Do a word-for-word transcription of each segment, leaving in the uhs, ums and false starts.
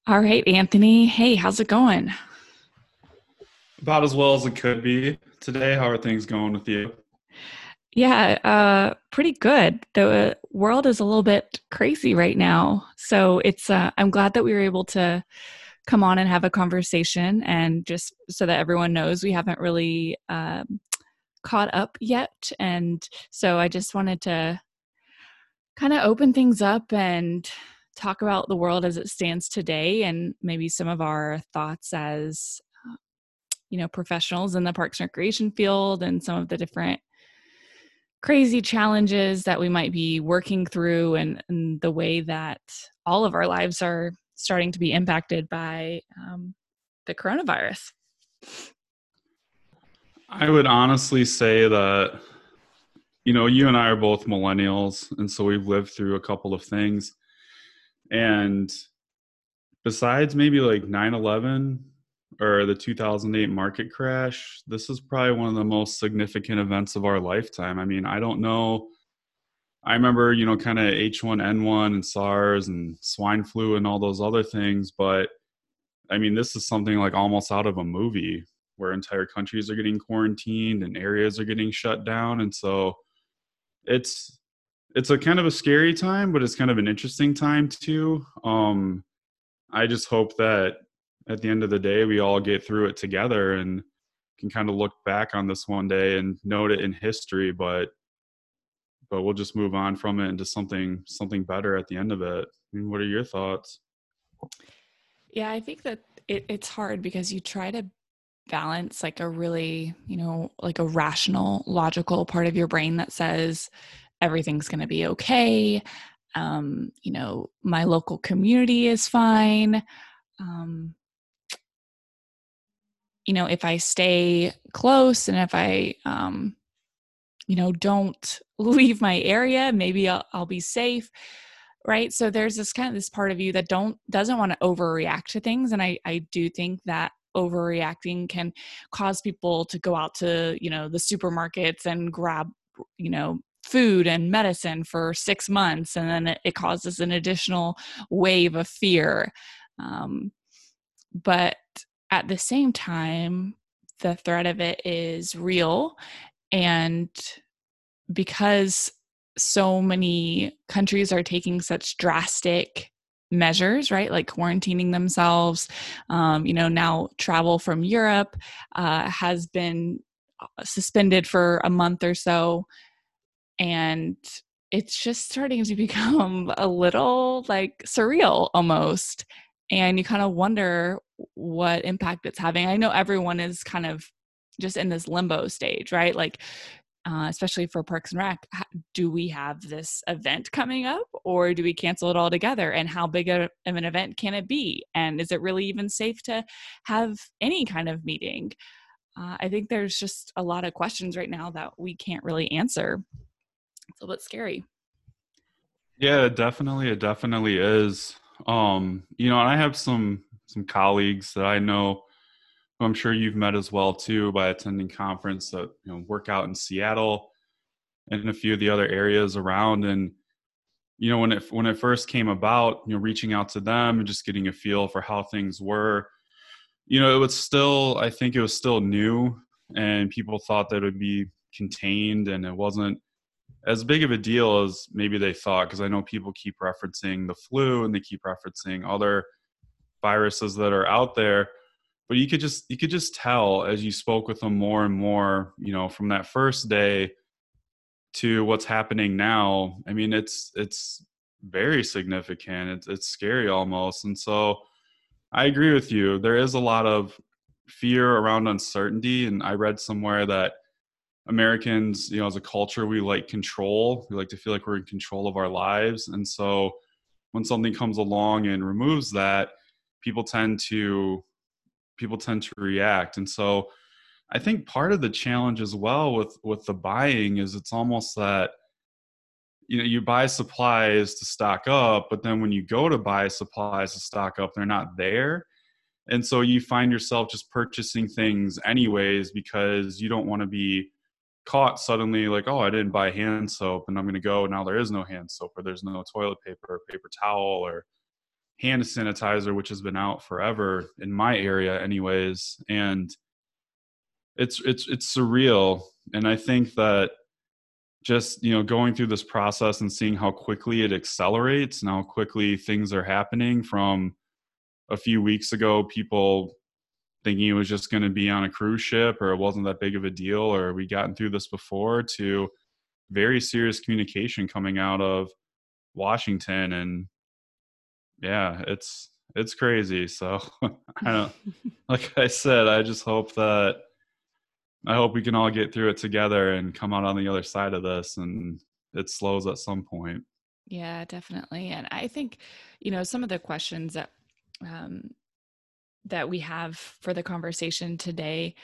All right, Anthony. Hey, how's it going? About as well as it could be today. How are things going with you? Yeah, uh, pretty good. The world is a little bit crazy right now. So it's, uh, I'm glad that we were able to come on and have a conversation and just so that everyone knows we haven't really um, caught up yet. And so I just wanted to kind of open things up and talk about the world as it stands today and maybe some of our thoughts as, you know, professionals in the parks and recreation field and some of the different crazy challenges that we might be working through and, and the way that all of our lives are starting to be impacted by um, the coronavirus. I would honestly say that, you know, you and I are both millennials, and so we've lived through a couple of things. And besides maybe like nine eleven or the two thousand eight market crash, this is probably one of the most significant events of our lifetime. I mean, I don't know. I remember, you know, kind of H one N one and SARS and swine flu and all those other things, but I mean, this is something like almost out of a movie where entire countries are getting quarantined and areas are getting shut down. And so it's it's a kind of a scary time, but it's kind of an interesting time too. Um, I just hope that at the end of the day, we all get through it together and can kind of look back on this one day and note it in history. But but we'll just move on from it into something something better at the end of it. I mean, what are your thoughts? Yeah, I think that it, it's hard because you try to balance like a really, you know, like a rational, logical part of your brain that says everything's going to be okay. Um, you know, my local community is fine. Um, you know, if I stay close and if I, um, you know, don't leave my area, maybe I'll, I'll be safe. Right. So there's this kind of this part of you that don't doesn't want to overreact to things. And I, I do think that overreacting can cause people to go out to, you know, the supermarkets and grab, you know, food and medicine for six months. And then it, it causes an additional wave of fear. Um, but at the same time, the threat of it is real. And because so many countries are taking such drastic measures, right? Like quarantining themselves. Um, you know, now travel from Europe uh, has been suspended for a month or so. And it's just starting to become a little like surreal almost. And you kind of wonder what impact it's having. I know everyone is kind of just in this limbo stage, right? Like, uh, especially for Parks and Rec, do we have this event coming up or do we cancel it all together? And how big of an event can it be? And is it really even safe to have any kind of meeting? Uh, I think there's just a lot of questions right now that we can't really answer. It's a little bit scary. Yeah, definitely. It definitely is. Um, you know, and I have some some colleagues that I know who I'm sure you've met as well too by attending conference that, you know, work out in Seattle and in a few of the other areas around. And, you know, when it when it first came about, you know, reaching out to them and just getting a feel for how things were, you know, it was still, I think it was still new and people thought that it would be contained and it wasn't as big of a deal as maybe they thought, because I know people keep referencing the flu and they keep referencing other viruses that are out there, but you could just you could just tell as you spoke with them more and more, you know, from that first day to what's happening now. I mean, it's it's very significant. It's it's scary almost. And so I agree with you. There is a lot of fear around uncertainty, and I read somewhere that Americans, you know, as a culture, we like control. We like to feel like we're in control of our lives. And so when something comes along and removes that, people tend to people tend to react. And so I think part of the challenge as well with with the buying is it's almost that, you know, you buy supplies to stock up, but then when you go to buy supplies to stock up, they're not there. And so you find yourself just purchasing things anyways because you don't want to be caught suddenly like, oh, I didn't buy hand soap and I'm going to go. Now there is no hand soap or there's no toilet paper or paper towel or hand sanitizer, which has been out forever in my area anyways. And it's, it's, it's surreal. And I think that just, you know, going through this process and seeing how quickly it accelerates and how quickly things are happening from a few weeks ago, people thinking it was just going to be on a cruise ship or it wasn't that big of a deal or we gotten through this before, to very serious communication coming out of Washington. And yeah, it's it's crazy. So I don't, like I said, I just hope that I hope we can all get through it together and come out on the other side of this and it slows at some point. Yeah, definitely. And I think, you know, some of the questions that um, that we have for the conversation today,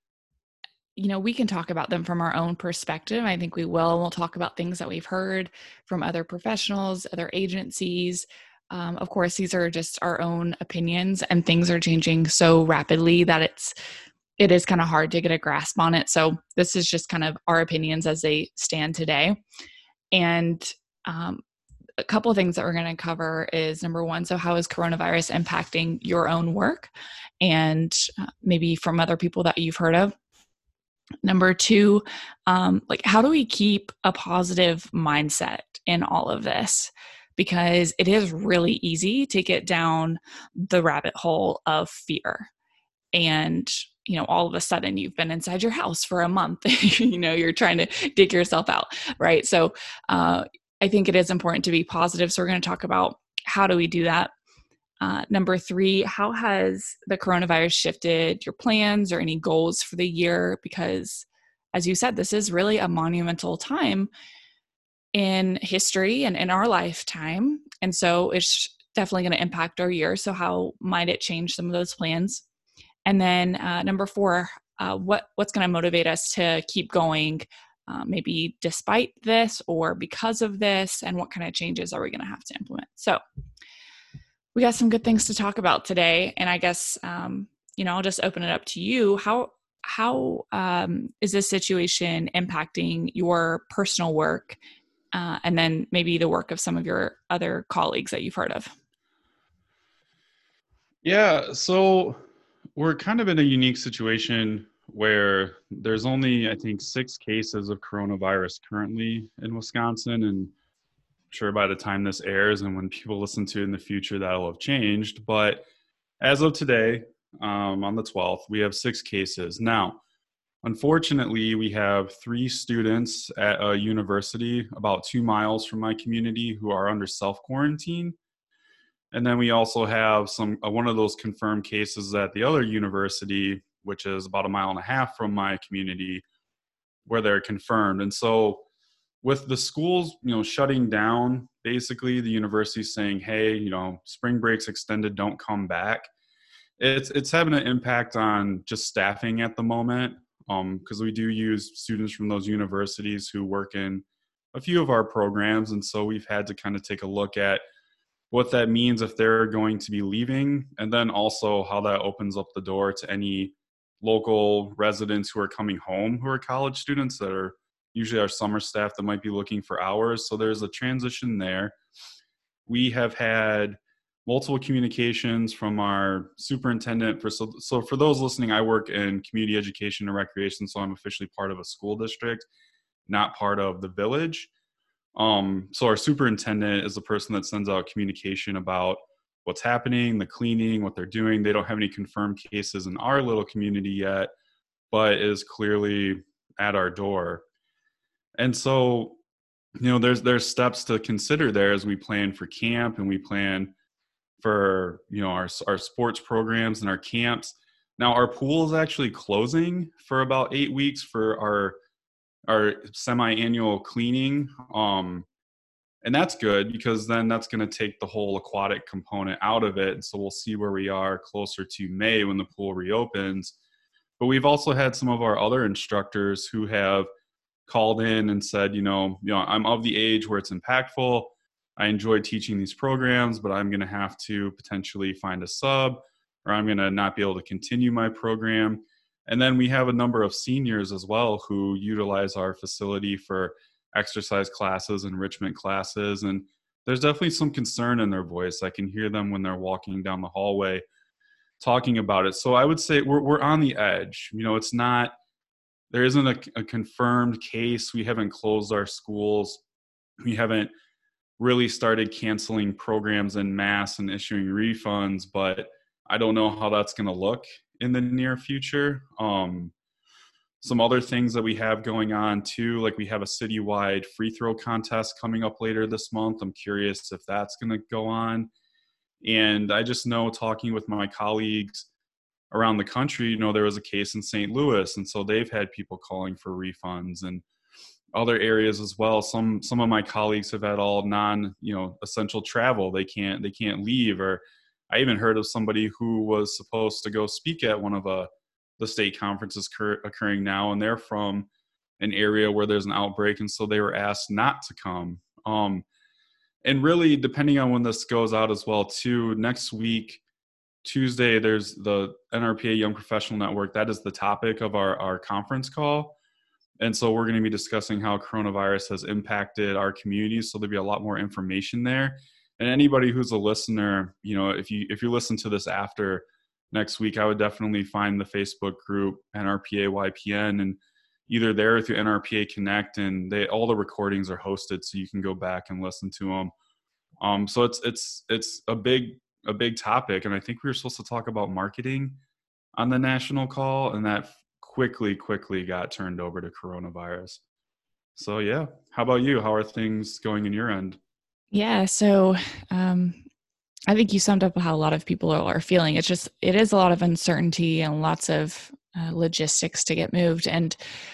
you know, we can talk about them from our own perspective. I think we will. We'll talk about things that we've heard from other professionals, other agencies. Um, of course, these are just our own opinions, and things are changing so rapidly that it's it is kind of hard to get a grasp on it. So this is just kind of our opinions as they stand today. And um, a couple of things that we're going to cover is, number one, so how is coronavirus impacting your own work, and uh, maybe from other people that you've heard of. Number two, um, like how do we keep a positive mindset in all of this? Because it is really easy to get down the rabbit hole of fear. And, you know, all of a sudden you've been inside your house for a month, you know, you're trying to dig yourself out, right? So uh, I think it is important to be positive. So we're going to talk about how do we do that. Uh, number three, how has the coronavirus shifted your plans or any goals for the year? Because as you said, this is really a monumental time in history and in our lifetime. And so it's definitely going to impact our year. So how might it change some of those plans? And then uh, number four, uh, what what's going to motivate us to keep going, uh, maybe despite this or because of this, and what kind of changes are we going to have to implement? So we got some good things to talk about today. And I guess, um, you know, I'll just open it up to you. How how um, is this situation impacting your personal work, uh, and then maybe the work of some of your other colleagues that you've heard of? Yeah, so we're kind of in a unique situation where there's only, I think, six cases of coronavirus currently in Wisconsin. And I'm sure by the time this airs and when people listen to it in the future, that'll have changed. But as of today, um, on the twelfth, we have six cases. Now, unfortunately, we have three students at a university about two miles from my community who are under self-quarantine. And then we also have some uh, one of those confirmed cases at the other university, which is about a mile and a half from my community, where they're confirmed. And so with the schools, you know, shutting down, basically the university saying, hey, you know, spring break's extended, don't come back. It's it's having an impact on just staffing at the moment, because um, we do use students from those universities who work in a few of our programs. And so we've had to kind of take a look at what that means if they're going to be leaving, and then also how that opens up the door to any local residents who are coming home who are college students that are usually our summer staff that might be looking for hours. So there's a transition there. We have had multiple communications from our superintendent. For so, so for those listening, I work in community education and recreation, so I'm officially part of a school district, not part of the village. Um, so our superintendent is the person that sends out communication about what's happening, the cleaning, what they're doing. They don't have any confirmed cases in our little community yet, but is clearly at our door. And so, you know, there's there's steps to consider there as we plan for camp and we plan for, you know, our our sports programs and our camps. Now, our pool is actually closing for about eight weeks for our our semi-annual cleaning. Um, and that's good because then that's going to take the whole aquatic component out of it. And so we'll see where we are closer to May when the pool reopens. But we've also had some of our other instructors who have called in and said, you know, you know, I'm of the age where it's impactful. I enjoy teaching these programs, but I'm going to have to potentially find a sub, or I'm going to not be able to continue my program. And then we have a number of seniors as well who utilize our facility for exercise classes, enrichment classes, and there's definitely some concern in their voice. I can hear them when they're walking down the hallway talking about it. So I would say we're we're on the edge. You know, it's not, there isn't a, a confirmed case. We haven't closed our schools. We haven't really started canceling programs en masse and issuing refunds, but I don't know how that's going to look in the near future. Um, some other things that we have going on too, like we have a citywide free throw contest coming up later this month. I'm curious if that's going to go on. And I just know, talking with my colleagues around the country, you know, there was a case in Saint Louis, and so they've had people calling for refunds, and other areas as well. Some some of my colleagues have had all non, you know, essential travel. They can't they can't leave. Or I even heard of somebody who was supposed to go speak at one of uh, the state conferences cur- occurring now, and they're from an area where there's an outbreak, and so they were asked not to come. Um, and really, depending on when this goes out as well, too, next week, Tuesday, there's the N R P A Young Professional Network. That is the topic of our, our conference call. And so we're going to be discussing how coronavirus has impacted our communities. So there'll be a lot more information there. And anybody who's a listener, you know, if you if you listen to this after next week, I would definitely find the Facebook group N R P A Y P N, and either there or through N R P A Connect, and they all the recordings are hosted, so you can go back and listen to them. Um, so it's it's it's a big a big topic, and I think we were supposed to talk about marketing on the national call, and that quickly quickly got turned over to coronavirus. So yeah, how about you? How are things going in your end? Yeah, so um, I think you summed up how a lot of people are, are feeling. It's just, it is a lot of uncertainty and lots of uh, logistics to get moved. And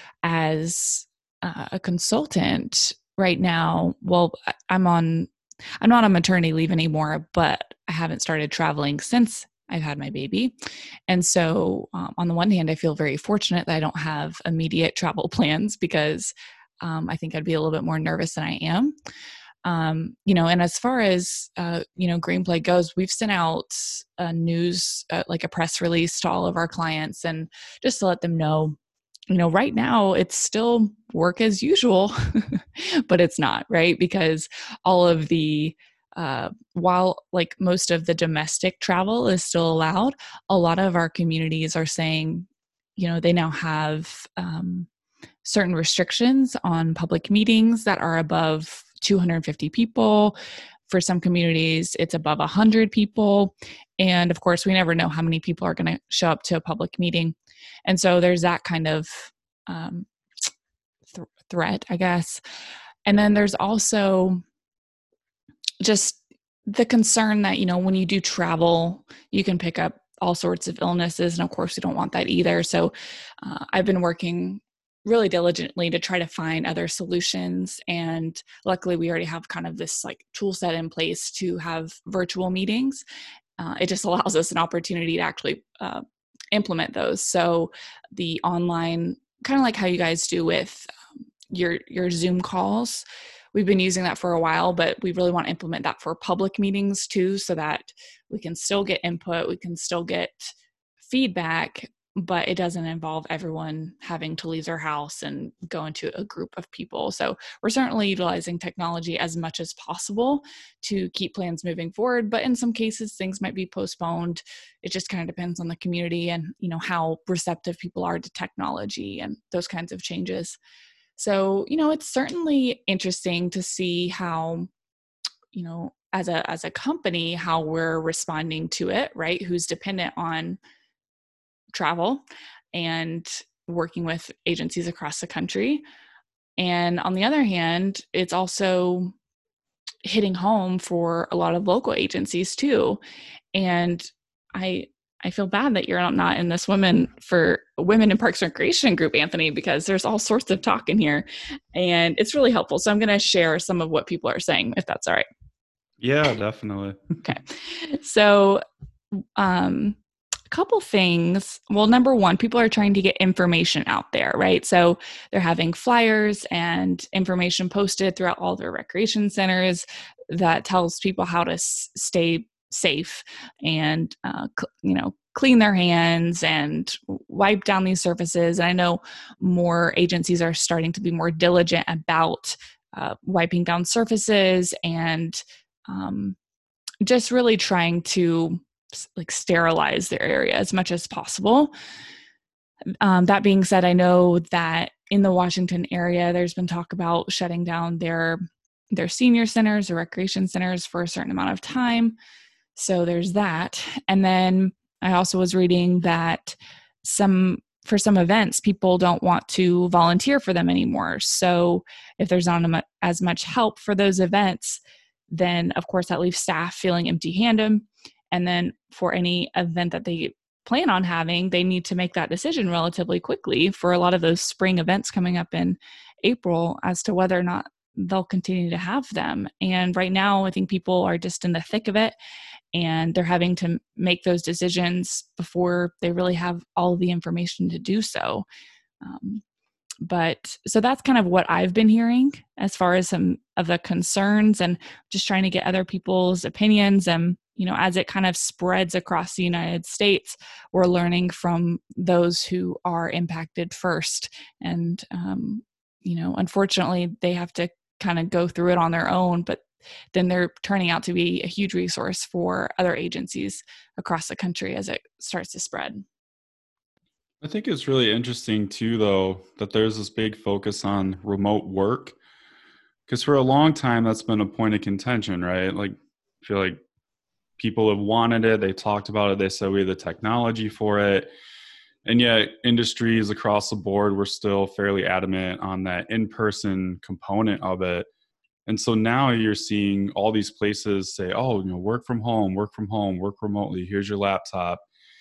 as uh, a consultant right now, well, I'm on, I'm not on maternity leave anymore, but I haven't started traveling since I've had my baby. And so um, on the one hand, I feel very fortunate that I don't have immediate travel plans, because um, I think I'd be a little bit more nervous than I am. Um, you know, and as far as, uh, you know, Greenplay goes, we've sent out a news, uh, like a press release to all of our clients, and just to let them know, you know, right now it's still work as usual, but it's not, right? Because all of the, uh, while like most of the domestic travel is still allowed, a lot of our communities are saying, you know, they now have, um, certain restrictions on public meetings that are above two hundred fifty people. For some communities, it's above one hundred people. And of course, we never know how many people are going to show up to a public meeting. And so there's that kind of um, th- threat, I guess. And then there's also just the concern that, you know, when you do travel, you can pick up all sorts of illnesses. And of course, we don't want that either. So uh, I've been working really diligently to try to find other solutions. And luckily we already have kind of this like tool set in place to have virtual meetings. Uh, it just allows us an opportunity to actually uh, implement those. So the online, kind of like how you guys do with um, your, your Zoom calls, we've been using that for a while, but we really want to implement that for public meetings too, so that we can still get input, we can still get feedback, but it doesn't involve everyone having to leave their house and go into a group of people. So we're certainly utilizing technology as much as possible to keep plans moving forward. But in some cases, things might be postponed. It just kind of depends on the community and, you know, how receptive people are to technology and those kinds of changes. So, you know, it's certainly interesting to see how, you know, as a, as a company, how we're responding to it, right? Who's dependent on travel and working with agencies across the country. And on the other hand, it's also hitting home for a lot of local agencies too. And I I feel bad that you're not in this women for women in Parks and Recreation group, Anthony, because there's all sorts of talk in here and it's really helpful. So I'm going to share some of what people are saying, if that's all right. Yeah, definitely. Okay. So, um, couple things. Well, number one, people are trying to get information out there, right? So they're having flyers and information posted throughout all their recreation centers that tells people how to s- stay safe and, uh, cl- you know, clean their hands and wipe down these surfaces. And I know more agencies are starting to be more diligent about uh, wiping down surfaces and um, just really trying to like sterilize their area as much as possible. Um, that being said, I know that in the Washington area, there's been talk about shutting down their their senior centers or recreation centers for a certain amount of time. So there's that. And then I also was reading that some for some events, people don't want to volunteer for them anymore. So if there's not as much help for those events, then of course that leaves staff feeling empty-handed. And then for any event that they plan on having, they need to make that decision relatively quickly for a lot of those spring events coming up in April as to whether or not they'll continue to have them. And right now, I think people are just in the thick of it, and they're having to make those decisions before they really have all of the information to do so. Um, but so that's kind of what I've been hearing as far as some of the concerns, and just trying to get other people's opinions. And, you know, as it kind of spreads across the United States, we're learning from those who are impacted first. And, um, you know, unfortunately, they have to kind of go through it on their own, but then they're turning out to be a huge resource for other agencies across the country as it starts to spread. I think it's really interesting too, though, that there's this big focus on remote work, because for a long time that's been a point of contention, right? Like, I feel like people have wanted it, they talked about it, they said we have the technology for it, and yet industries across the board were still fairly adamant on that in-person component of it. And so now you're seeing all these places say, oh, you know, work from home, work from home, work remotely, here's your laptop.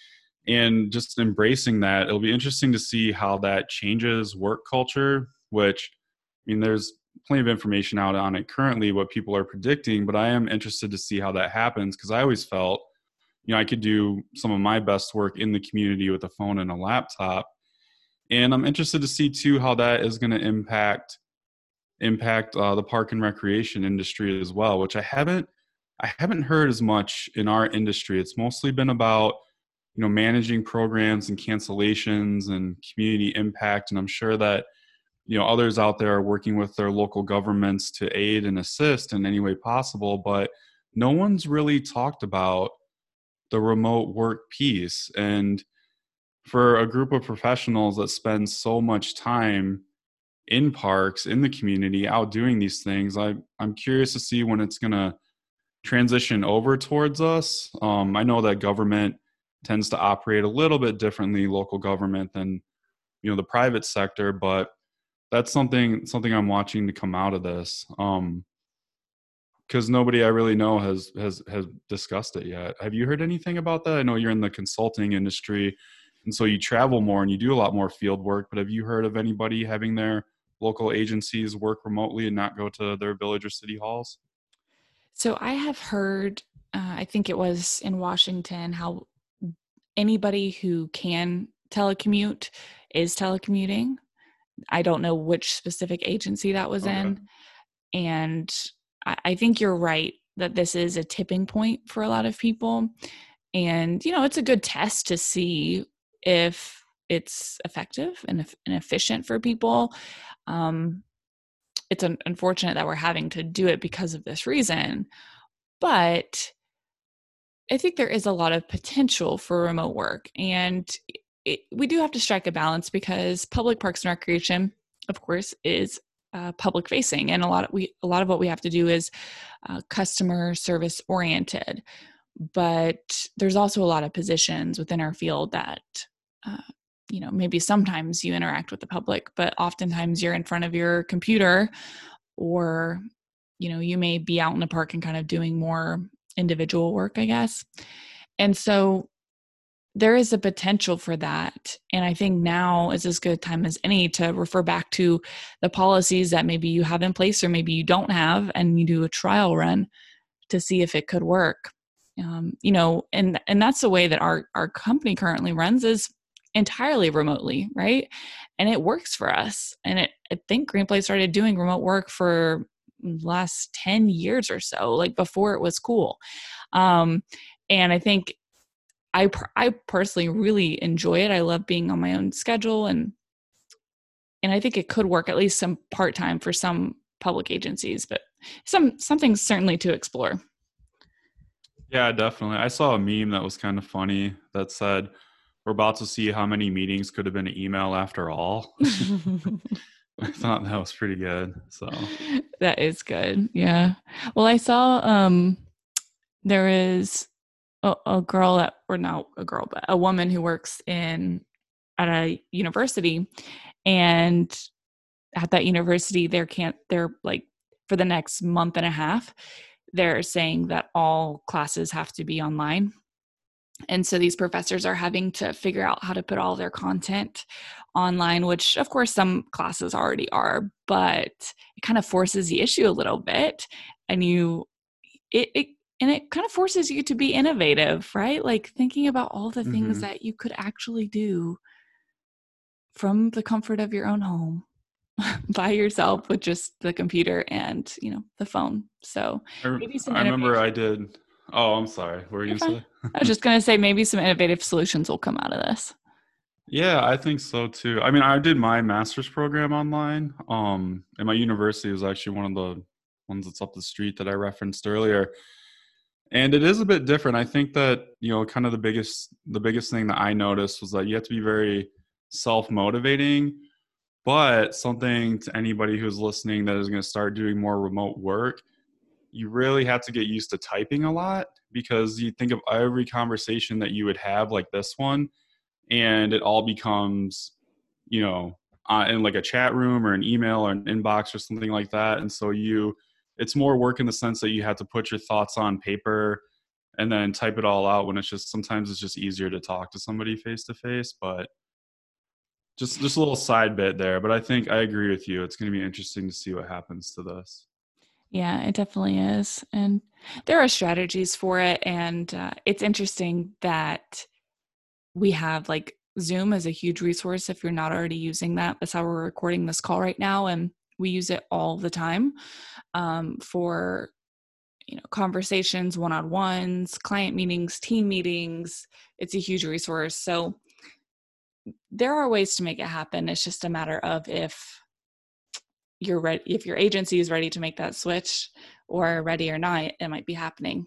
And just embracing that, it'll be interesting to see how that changes work culture, which, I mean, there's plenty of information out on it currently, what people are predicting, but I am interested to see how that happens, because I always felt, you know, I could do some of my best work in the community with a phone and a laptop. And I'm interested to see too how that is going to impact impact uh, the park and recreation industry as well, which I haven't I haven't heard as much in our industry. It's mostly been about, you know, managing programs and cancellations and community impact. And I'm sure that, you know, others out there are working with their local governments to aid and assist in any way possible. But no one's really talked about the remote work piece. And for a group of professionals that spend so much time in parks, in the community, out doing these things, I, I'm curious to see when it's going to transition over towards us. Um, I know that government tends to operate a little bit differently, local government, than, you know, the private sector, but that's something something I'm watching to come out of this, um, because nobody I really know has has has discussed it yet. Have you heard anything about that? I know you're in the consulting industry, and so you travel more and you do a lot more field work, but have you heard of anybody having their local agencies work remotely and not go to their village or city halls? So I have heard, uh, I think it was in Washington, how anybody who can telecommute is telecommuting. I don't know which specific agency that was Okay. in. And I, I think you're right that this is a tipping point for a lot of people. And, you know, it's a good test to see if it's effective and, and efficient for people. Um, it's un- unfortunate that we're having to do it because of this reason. But I think there is a lot of potential for remote work. And it, we do have to strike a balance, because public parks and recreation, of course, is uh, public facing. And a lot of we a lot of what we have to do is uh, customer service oriented. But there's also a lot of positions within our field that, uh, you know, maybe sometimes you interact with the public, but oftentimes you're in front of your computer, or, you know, you may be out in the park and kind of doing more individual work, I guess. And so there is a potential for that. And I think now is as good a time as any to refer back to the policies that maybe you have in place or maybe you don't have, and you do a trial run to see if it could work. Um, you know, and and that's the way that our our company currently runs, is entirely remotely, right? And it works for us. And it, I think Greenplay started doing remote work for last ten years or so, like before it was cool. Um, and I think I, I personally really enjoy it. I love being on my own schedule, and, and I think it could work at least some part-time for some public agencies, but some, something certainly to explore. Yeah, definitely. I saw a meme that was kind of funny that said, "We're about to see how many meetings could have been an email after all." I thought that was pretty good. So, That is good. Yeah. Well, I saw um there is a, a girl that, or not a girl, but a woman who works in at a university, and at that university there can't they're like for the next month and a half they're saying that all classes have to be online. And so these professors are having to figure out how to put all their content online, which of course some classes already are, but it kind of forces the issue a little bit. And you, it, it and it kind of forces you to be innovative, right? Like thinking about all the things hmm that you could actually do from the comfort of your own home by yourself with just the computer and, you know, the phone. So I, maybe some I remember innovation. I did. Oh, I'm sorry. What were You're you fine. gonna I was say? just going to say maybe some innovative solutions will come out of this. Yeah, I think so too. I mean, I did my master's program online. Um, and my university was actually one of the ones that's up the street that I referenced earlier. And it is a bit different. I think that, you know, kind of the biggest the biggest thing that I noticed was that you have to be very self-motivating, but something to anybody who's listening that is going to start doing more remote work, you really have to get used to typing a lot because you think of every conversation that you would have like this one, and it all becomes, you know, uh, in like a chat room or an email or an inbox or something like that. And so you, it's more work in the sense that you have to put your thoughts on paper and then type it all out when it's just, sometimes it's just easier to talk to somebody face to face. But just, just a little side bit there. But I think I agree with you. It's going to be interesting to see what happens to this. Yeah, it definitely is. And there are strategies for it. And uh, it's interesting that we have like Zoom as a huge resource if you're not already using that. That's how we're recording this call right now. And we use it all the time um, for, you know, conversations, one-on-ones, client meetings, team meetings. It's a huge resource. So there are ways to make it happen. It's just a matter of if you're ready, if your agency is ready to make that switch or ready or not, it might be happening.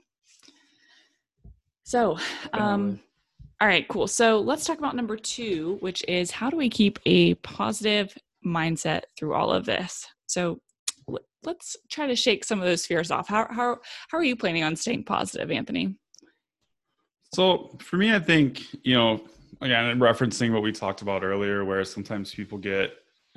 So, Definitely. um, all right, cool. So let's talk about number two, which is how do we keep a positive mindset through all of this? So let's try to shake some of those fears off. How, how, how are you planning on staying positive, Anthony? So for me, I think, you know, again, referencing what we talked about earlier, where sometimes people get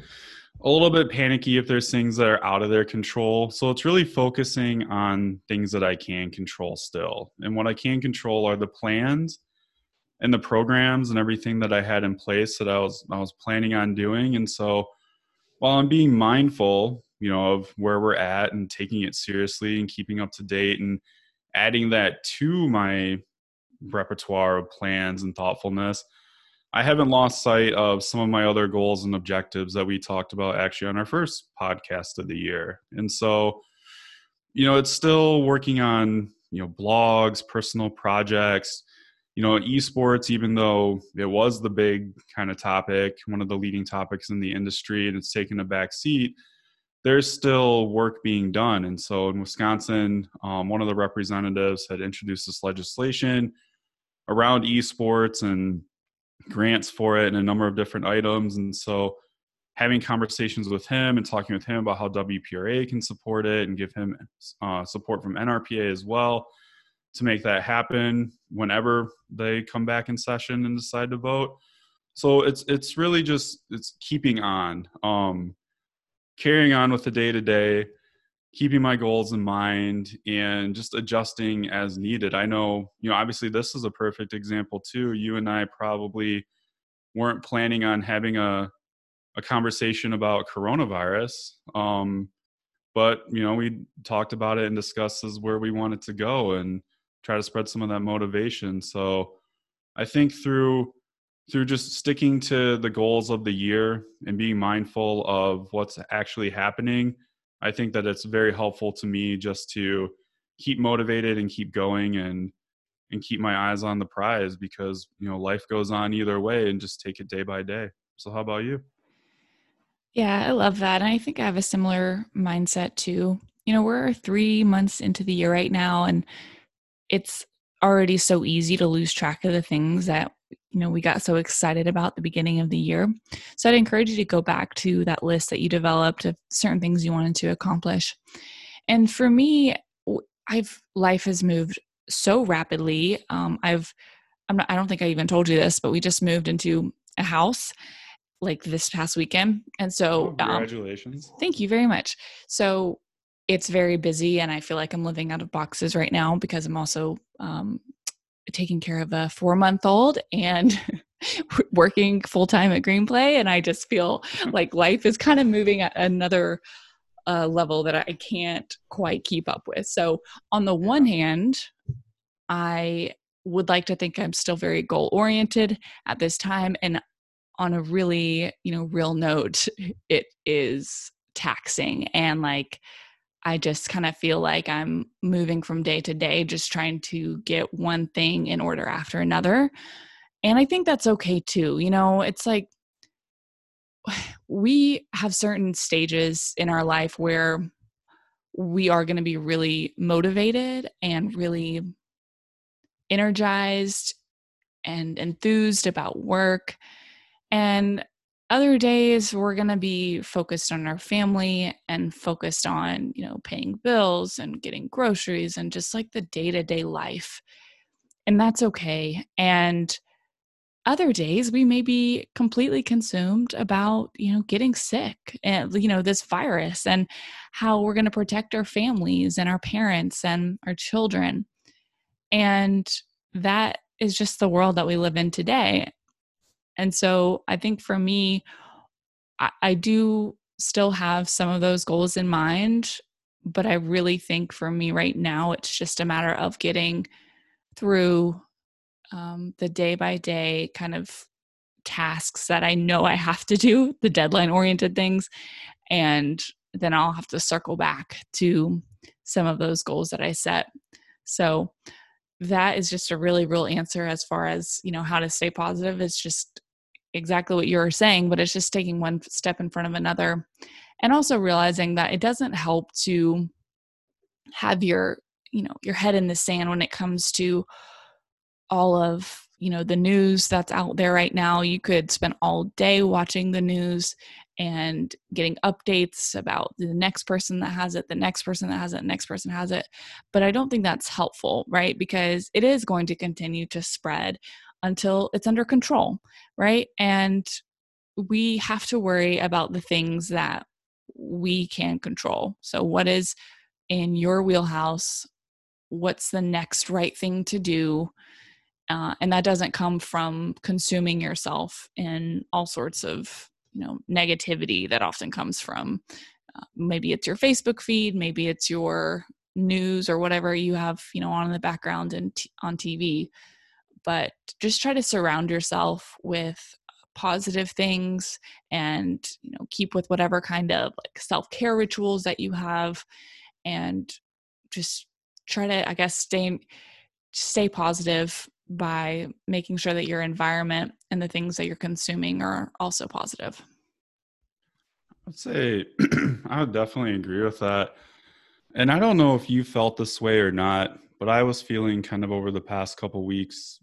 a little bit panicky if there's things that are out of their control. So it's really focusing on things that I can control still. And what I can control are the plans and the programs and everything that I had in place that I was I was planning on doing. And so while I'm being mindful, you know, of where we're at and taking it seriously and keeping up to date and adding that to my repertoire of plans and thoughtfulness, I haven't lost sight of some of my other goals and objectives that we talked about actually on our first podcast of the year. And so, you know, it's still working on, you know, blogs, personal projects, you know, esports, even though it was the big kind of topic, one of the leading topics in the industry, and it's taken a back seat, there's still work being done. And so in Wisconsin, um, one of the representatives had introduced this legislation around esports and grants for it and a number of different items. And so having conversations with him and talking with him about how W P R A can support it and give him uh, support from N R P A as well to make that happen whenever they come back in session and decide to vote. So it's it's really just it's keeping on, um, carrying on with the day to day, keeping my goals in mind, and just adjusting as needed. I know, you know, obviously this is a perfect example too. You and I probably weren't planning on having a a conversation about coronavirus. Um, but you know, we talked about it and discussed as where we wanted to go and try to spread some of that motivation. So I think through through just sticking to the goals of the year and being mindful of what's actually happening, I think that it's very helpful to me just to keep motivated and keep going and and keep my eyes on the prize because, you know, life goes on either way and just take it day by day. So how about you? Yeah, I love that. And I think I have a similar mindset too. You know, we're three months into the year right now, and it's already so easy to lose track of the things that, you know, we got so excited about at the beginning of the year. So I'd encourage you to go back to that list that you developed of certain things you wanted to accomplish. And for me, I've life has moved so rapidly. Um, I've I'm not, I don't think I even told you this, but we just moved into a house like this past weekend, and Oh, so um, congratulations. thank you very much. So it's very busy, and I feel like I'm living out of boxes right now because I'm also um, taking care of a four month old and working full time at Greenplay. And I just feel like life is kind of moving at another uh, level that I can't quite keep up with. So, on the one Yeah. hand, I would like to think I'm still very goal oriented at this time. And on a really, you know, real note, it is taxing. And like, I just kind of feel like I'm moving from day to day, just trying to get one thing in order after another. And I think that's okay too. You know, it's like we have certain stages in our life where we are going to be really motivated and really energized and enthused about work. And other days we're going to be focused on our family and focused on, you know, paying bills and getting groceries and just like the day-to-day life. And that's okay. And other days we may be completely consumed about, you know, getting sick and, you know, this virus and how we're going to protect our families and our parents and our children. And that is just the world that we live in today. And so I think for me, I, I do still have some of those goals in mind, but I really think for me right now, it's just a matter of getting through um, the day by day kind of tasks that I know I have to do, the deadline oriented things. And then I'll have to circle back to some of those goals that I set. So that is just a really real answer as far as, you know, how to stay positive. It's just exactly what you were saying, but it's just taking one step in front of another. And also realizing that it doesn't help to have your, you know, your head in the sand when it comes to all of, you know, the news that's out there right now. You could spend all day watching the news and getting updates about the next person that has it, the next person that has it, the next person has it. But I don't think that's helpful, right? Because it is going to continue to spread until it's under control, right? And we have to worry about the things that we can control. So, what is in your wheelhouse? What's the next right thing to do? Uh, and that doesn't come from consuming yourself in all sorts of, you know, negativity that often comes from uh, maybe it's your Facebook feed, maybe it's your news or whatever you have, you know, on in the background and t- on T V. But just try to surround yourself with positive things and, you know, keep with whatever kind of like self-care rituals that you have, and just try to, I guess, stay stay positive by making sure that your environment and the things that you're consuming are also positive. I'd say I would definitely agree with that. And I don't know if you felt this way or not, but I was feeling kind of over the past couple weeks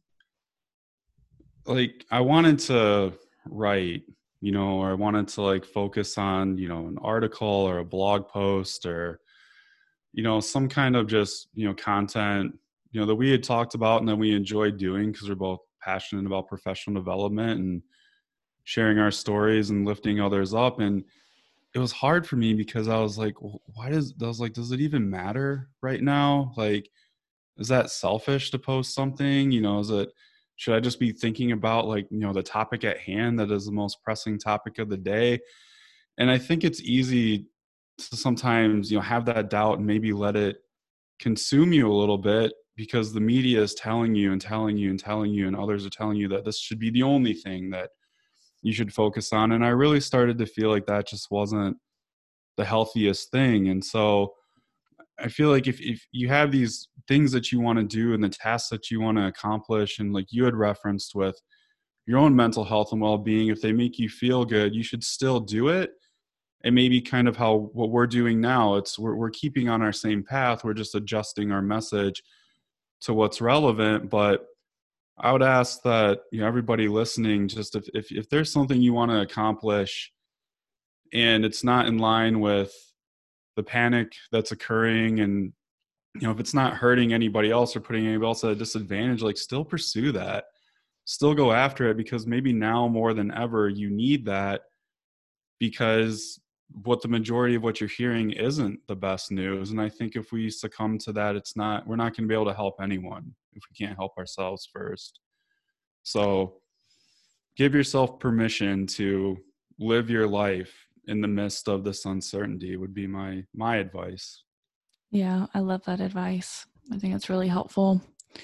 like I wanted to write, you know, or I wanted to like focus on, you know, an article or a blog post or, you know, some kind of just, you know, content, you know, that we had talked about and that we enjoyed doing because we're both passionate about professional development and sharing our stories and lifting others up. And it was hard for me because I was like, well, why does, I was like, does it even matter right now? Like, is that selfish to post something? You know, is it, should I just be thinking about like, you know, the topic at hand that is the most pressing topic of the day? And I think it's easy to sometimes, you know, have that doubt and maybe let it consume you a little bit because the media is telling you and telling you and telling you and others are telling you that this should be the only thing that you should focus on. And I really started to feel like that just wasn't the healthiest thing. And so I feel like if, if you have these things that you want to do and the tasks that you want to accomplish, and like you had referenced with your own mental health and well-being, if they make you feel good, you should still do it. And maybe kind of how what we're doing now, it's we're, we're keeping on our same path. We're just adjusting our message to what's relevant. But I would ask that, you know, everybody listening, just if, if, if there's something you want to accomplish and it's not in line with the panic that's occurring, and, you know, if it's not hurting anybody else or putting anybody else at a disadvantage, like, still pursue that, still go after it, because maybe now more than ever you need that, because what the majority of what you're hearing isn't the best news. And I think if we succumb to that, it's not, we're not going to be able to help anyone if we can't help ourselves first. So give yourself permission to live your life in the midst of this uncertainty would be my my advice. Yeah, I love that advice. I think it's really helpful.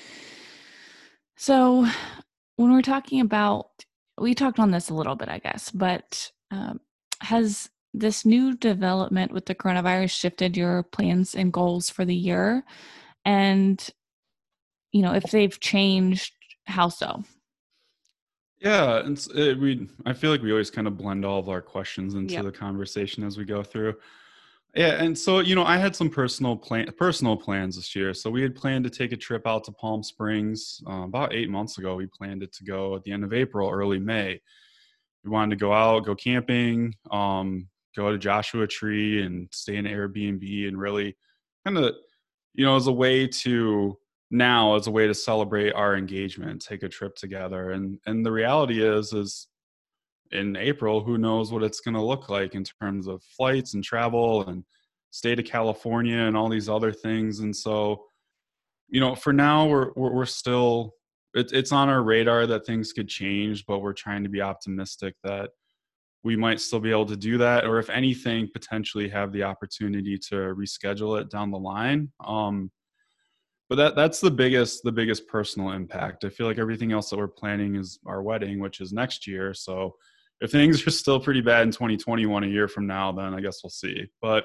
So when we're talking about, we talked on this a little bit, I guess, but um, has this new development with the coronavirus shifted your plans and goals for the year? And, you know, if they've changed, how so? Yeah, and it, we I feel like we always kind of blend all of our questions into Yep. the conversation as we go through. Yeah, and so, you know, I had some personal plan personal plans this year. So we had planned to take a trip out to Palm Springs uh, about eight months ago. We planned it to go at the end of April, early May. We wanted to go out, go camping, um, go to Joshua Tree and stay in an Airbnb, and really kind of, you know, as a way to now as a way to celebrate our engagement, take a trip together. And and the reality is is in April, who knows what it's going to look like in terms of flights and travel and state of California and all these other things. And so, you know, for now, we're we're, we're still, it, it's on our radar that things could change, but we're trying to be optimistic that we might still be able to do that, or if anything, potentially have the opportunity to reschedule it down the line. Um, but that that's the biggest the biggest personal impact. I feel like everything else that we're planning is our wedding, which is next year. So if things are still pretty bad in twenty twenty-one, a year from now, then I guess we'll see. But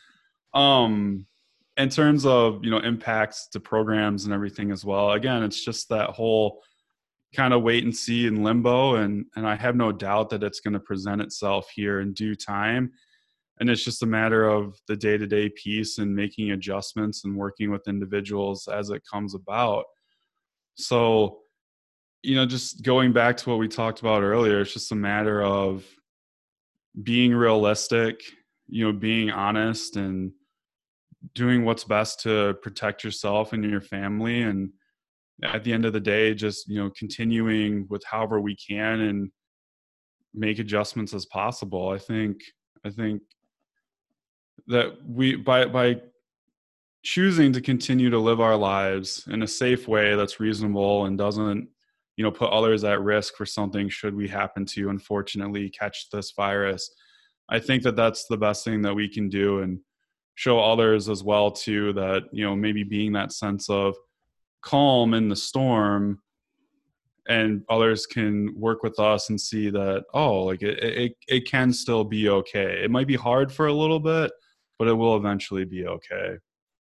um, in terms of, you know, impacts to programs and everything as well, again, it's just that whole kind of wait and see in limbo, and and I have no doubt that it's going to present itself here in due time. And it's just a matter of the day-to-day piece and making adjustments and working with individuals as it comes about. So, you know, just going back to what we talked about earlier, it's just a matter of being realistic, you know, being honest and doing what's best to protect yourself and your family. And at the end of the day, just, you know, continuing with however we can and make adjustments as possible. I think, I think that we, by, by choosing to continue to live our lives in a safe way that's reasonable and doesn't, you know, put others at risk for something should we happen to unfortunately catch this virus. I think that that's the best thing that we can do, and show others as well too that, you know, maybe being that sense of calm in the storm, and others can work with us and see that, oh, like it, it, it can still be okay. It might be hard for a little bit, but it will eventually be okay.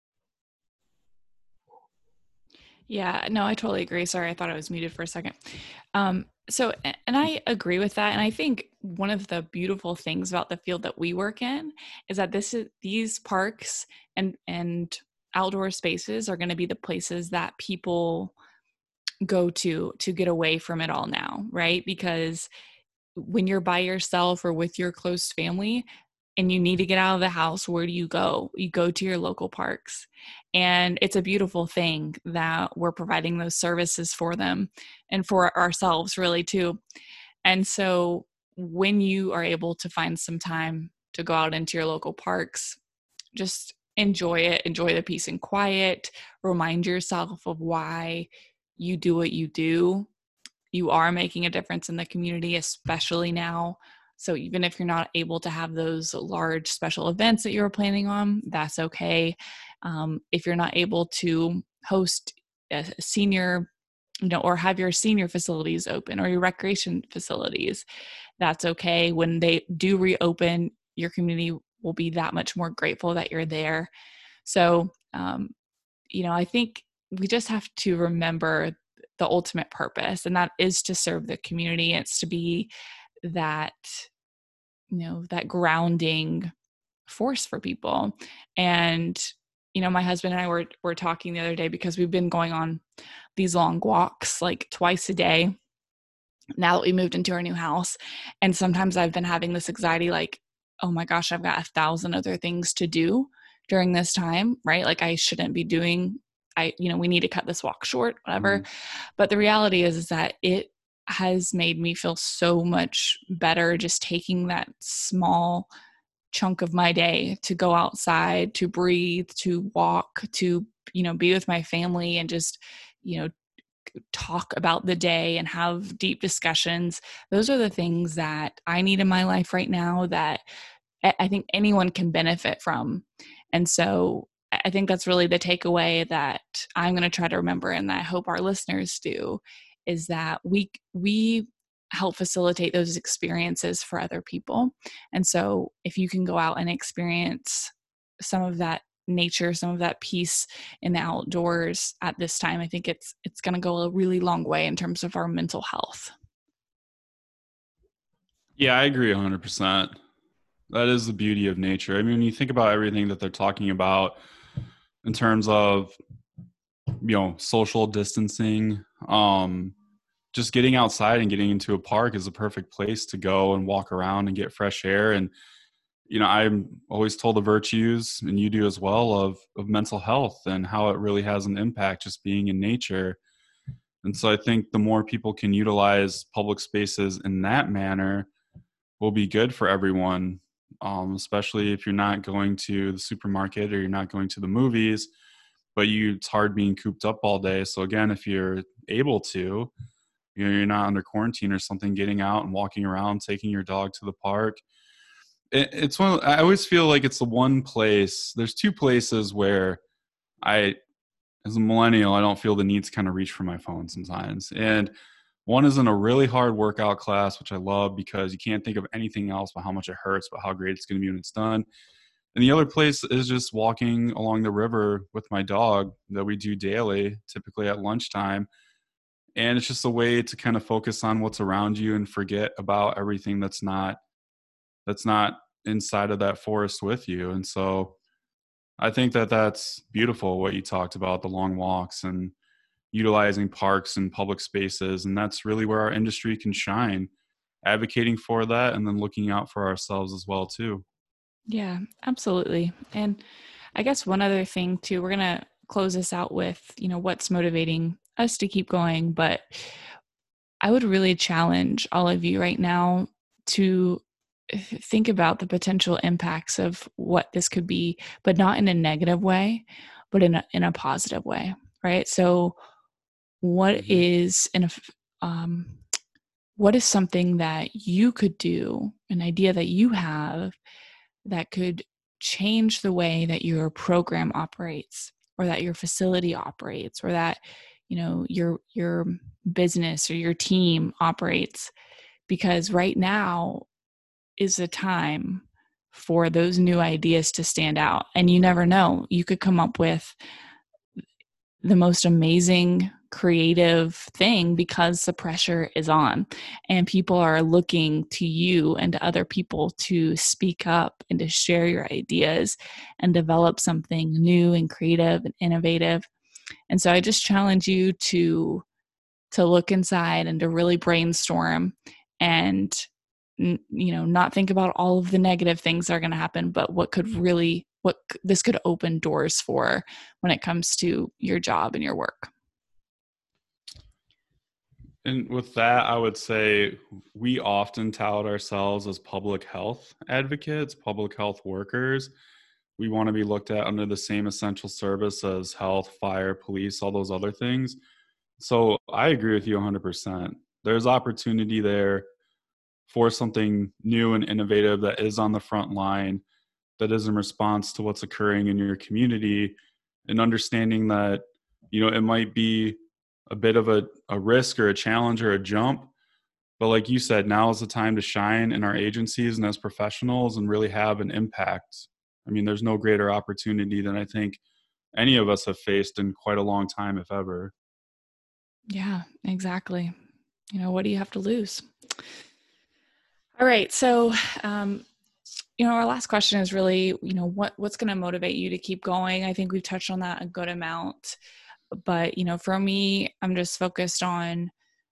Yeah, no, I totally agree. Sorry, I thought I was muted for a second. Um, so, and I agree with that. And I think one of the beautiful things about the field that we work in is that this is these parks and and outdoor spaces are going to be the places that people go to to get away from it all now, right? Because when you're by yourself or with your close family and you need to get out of the house, where do you go? You go to your local parks. And it's a beautiful thing that we're providing those services for them and for ourselves, really, too. And so when you are able to find some time to go out into your local parks, just enjoy it, enjoy the peace and quiet, remind yourself of why you do what you do. You are making a difference in the community, especially now. So even if you're not able to have those large special events that you were planning on, that's okay. Um, if you're not able to host a senior, you know, or have your senior facilities open or your recreation facilities, that's okay. When they do reopen, your community will be that much more grateful that you're there. So, um, you know, I think we just have to remember the ultimate purpose, and that is to serve the community. It's to be that, you know, that grounding force for people. And you know, my husband and I were, were talking the other day because we've been going on these long walks like twice a day now that we moved into our new house. And sometimes I've been having this anxiety, like, oh my gosh, I've got a thousand other things to do during this time, right? Like I shouldn't be doing, I, you know, we need to cut this walk short, whatever. Mm. But the reality is, is that it has made me feel so much better just taking that small chunk of my day to go outside, to breathe, to walk, to, you know, be with my family and just, you know, talk about the day and have deep discussions. Those are the things that I need in my life right now that I think anyone can benefit from. And so I think that's really the takeaway that I'm going to try to remember, and that I hope our listeners do, is that we we help facilitate those experiences for other people. And so if you can go out and experience some of that nature, some of that peace in the outdoors at this time, I think it's it's going to go a really long way in terms of our mental health. Yeah, I agree one hundred percent. That is the beauty of nature. I mean, when you think about everything that they're talking about in terms of, you know, social distancing, um, just getting outside and getting into a park is a perfect place to go and walk around and get fresh air. And, you know, I'm always told the virtues, and you do as well, of, of mental health and how it really has an impact just being in nature. And so I think the more people can utilize public spaces in that manner will be good for everyone, um, especially if you're not going to the supermarket or you're not going to the movies, but you it's hard being cooped up all day. So again, if you're able to, you know, you're not under quarantine or something, getting out and walking around, taking your dog to the park. It, it's one of, I always feel like it's the one place, there's two places where I, as a millennial, I don't feel the need to kind of reach for my phone sometimes. And one is in a really hard workout class, which I love because you can't think of anything else but how much it hurts, but how great it's going to be when it's done. And the other place is just walking along the river with my dog that we do daily, typically at lunchtime. And it's just a way to kind of focus on what's around you and forget about everything that's not that's not inside of that forest with you. And so I think that that's beautiful what you talked about, the long walks and utilizing parks and public spaces. And that's really where our industry can shine, advocating for that and then looking out for ourselves as well too. Yeah, absolutely. And I guess one other thing too, we're going to close this out with, you know, what's motivating us to keep going. But I would really challenge all of you right now to think about the potential impacts of what this could be, but not in a negative way, but in a, in a positive way, right? So what Mm-hmm. is in a, um, what is something that you could do, an idea that you have that could change the way that your program operates, or that your facility operates, or that, you know, your your business or your team operates? Because right now is the time for those new ideas to stand out. And you never know, you could come up with the most amazing creative thing because the pressure is on and people are looking to you and to other people to speak up and to share your ideas and develop something new and creative and innovative. And so I just challenge you to to look inside and to really brainstorm and, you know, not think about all of the negative things that are going to happen, but what could really, what this could open doors for when it comes to your job and your work. And with that, I would say we often tout ourselves as public health advocates, public health workers. We want to be looked at under the same essential service as health, fire, police, all those other things. So I agree with you one hundred percent. There's opportunity there for something new and innovative that is on the front line, that is in response to what's occurring in your community, and understanding that, you know, it might be a bit of a, a risk or a challenge or a jump. But like you said, now is the time to shine in our agencies and as professionals and really have an impact. I mean, there's no greater opportunity than I think any of us have faced in quite a long time, if ever. Yeah, exactly. You know, what do you have to lose? All right. So, um, you know, our last question is really, you know, what, what's going to motivate you to keep going? I think we've touched on that a good amount, but, you know, for me, I'm just focused on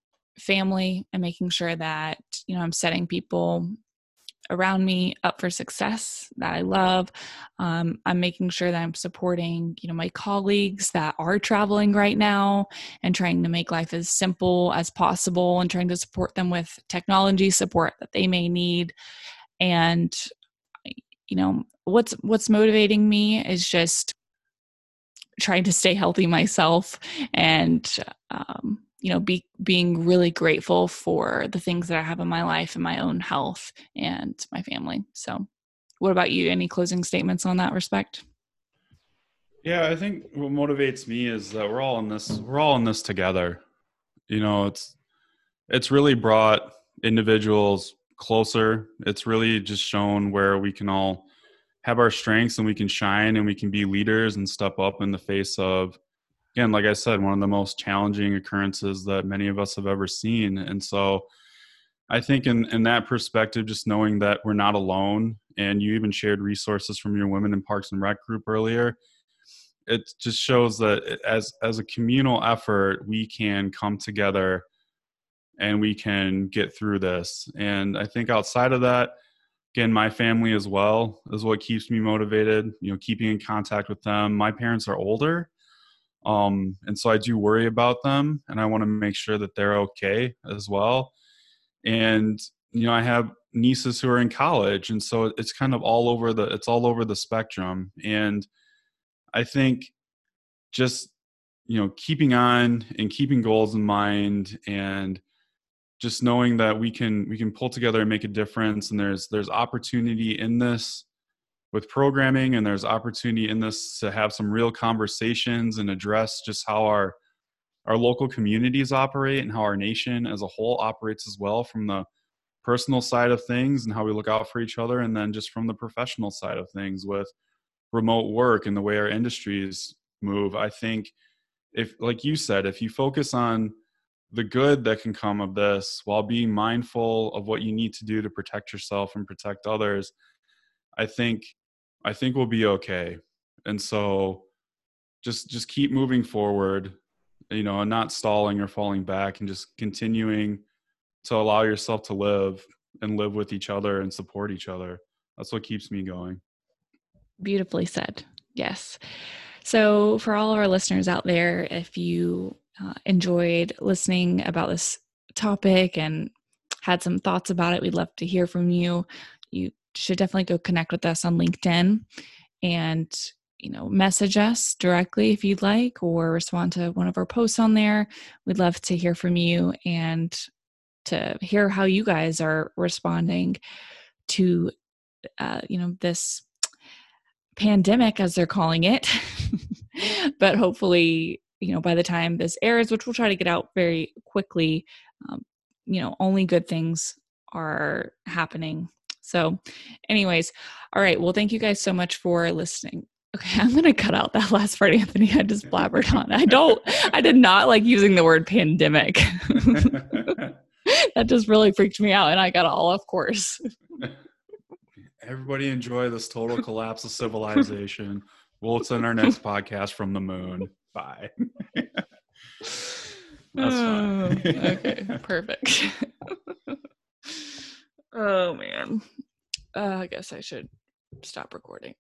family and making sure that, you know, I'm setting people around me up for success that I love. Um, I'm making sure that I'm supporting, you know, my colleagues that are traveling right now and trying to make life as simple as possible and trying to support them with technology support that they may need. And you know, what's what's motivating me is just trying to stay healthy myself and um, you know, be being really grateful for the things that I have in my life and my own health and my family. So what about you? Any closing statements on that respect? Yeah, I think what motivates me is that we're all in this we're all in this together. You know, it's it's really brought individuals closer. It's really just shown where we can all have our strengths and we can shine and we can be leaders and step up in the face of, again, like I said, one of the most challenging occurrences that many of us have ever seen. And so I think in, in that perspective, just knowing that we're not alone, and you even shared resources from your Women in Parks and Rec group earlier, it just shows that as as a communal effort, we can come together and we can get through this. And I think outside of that, again, my family as well is what keeps me motivated, you know, keeping in contact with them. My parents are older, um, and so I do worry about them, and I want to make sure that they're okay as well. And, you know, I have nieces who are in college, and so it's kind of all over the, it's all over the spectrum. And I think just, you know, keeping on and keeping goals in mind, and just knowing that we can we can pull together and make a difference, and there's there's opportunity in this with programming, and there's opportunity in this to have some real conversations and address just how our our local communities operate and how our nation as a whole operates as well, from the personal side of things and how we look out for each other, and then just from the professional side of things with remote work and the way our industries move. I think, if, like you said, if you focus on the good that can come of this while being mindful of what you need to do to protect yourself and protect others, I think I think we'll be okay. And so just just keep moving forward, you know, and not stalling or falling back, and just continuing to allow yourself to live and live with each other and support each other. That's what keeps me going. Beautifully said. Yes. So, for all of our listeners out there, if you uh, enjoyed listening about this topic and had some thoughts about it, we'd love to hear from you. You should definitely go connect with us on LinkedIn and, you know, message us directly if you'd like, or respond to one of our posts on there. We'd love to hear from you and to hear how you guys are responding to, uh, you know, this pandemic, as they're calling it. But hopefully, you know, by the time this airs, which we'll try to get out very quickly, um, you know, only good things are happening. So anyways, all right. Well, thank you guys so much for listening. Okay, I'm going to cut out that last part, Anthony. I just blabbered on. I don't, I did not like using the word pandemic. That just really freaked me out, and I got all off course. Everybody enjoy this total collapse of civilization. We'll send our next podcast from the moon. Bye. That's fine. Okay, perfect. Oh, man. Uh, I guess I should stop recording.